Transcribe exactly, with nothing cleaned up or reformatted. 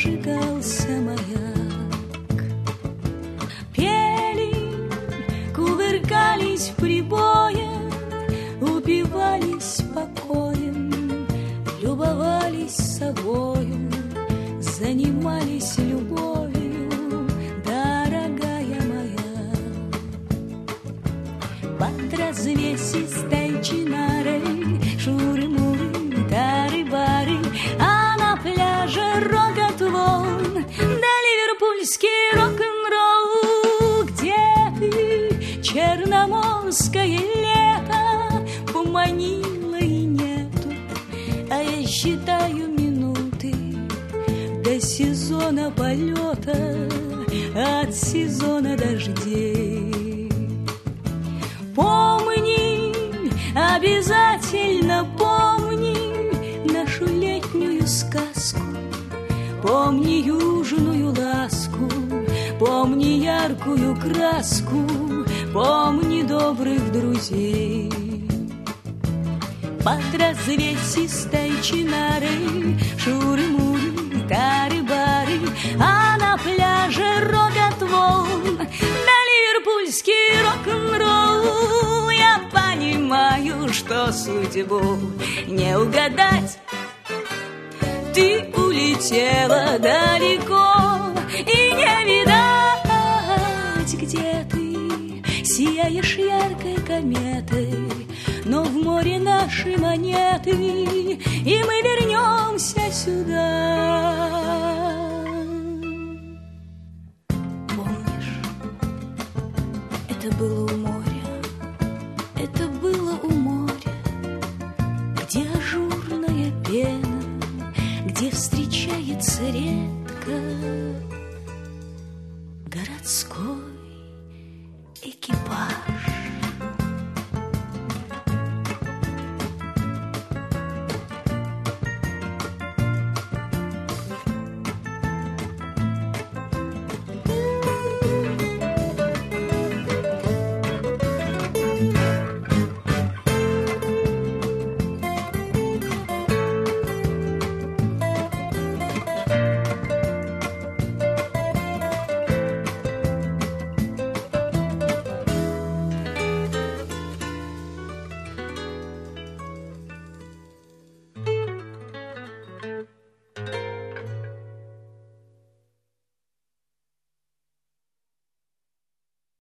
зажигался маяк. Пели, кувыркались в прибое, упивались покоем, любовались собою, занимались любовью, дорогая моя. Под развесистой чинарой шуры-муры, тары-бары, а на пляже рокот волн, да ливерпульский рок-н-ролл. Где ты, черноморское лето, поманила и нету, а я считаю минуты до сезона полета, от сезона дождей. Помни, обязательно помни нашу летнюю сказку, помни южную ласку, помни яркую краску, помни добрых друзей. Под развесистой чинарой шуры-муры, тары-бары, а на пляже рокот волн, да ливерпульский рок-н-ролл. Я понимаю, что судьбу не угадать, ты улетела далеко и не видать, где ты сияешь яркой кометой, но в море наши монеты, и мы вернемся сюда. Помнишь, это было у моря, это было у моря, где ажурная пена, где встречается редко городской экипаж.